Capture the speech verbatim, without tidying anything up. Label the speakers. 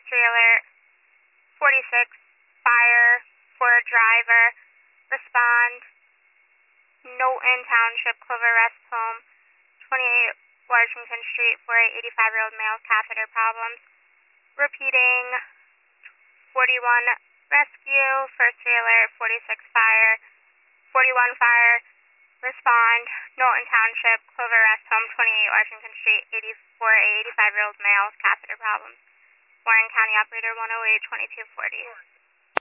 Speaker 1: forestry alert, forty-six, fire for a driver, respond, Knowlton Township, Clover Rest Home, twenty-eight Washington Street, for a eighty-five-year-old male catheter problems. Repeating, forty-one, rescue, firstry alert, forty-six, fire, forty-one, fire, respond, Knowlton Township, Clover Rest Home, twenty-eight Washington Street, eighty-four, eighty-five-year-old male, catheter problems. Warren County Operator one oh eight, twenty-two forty.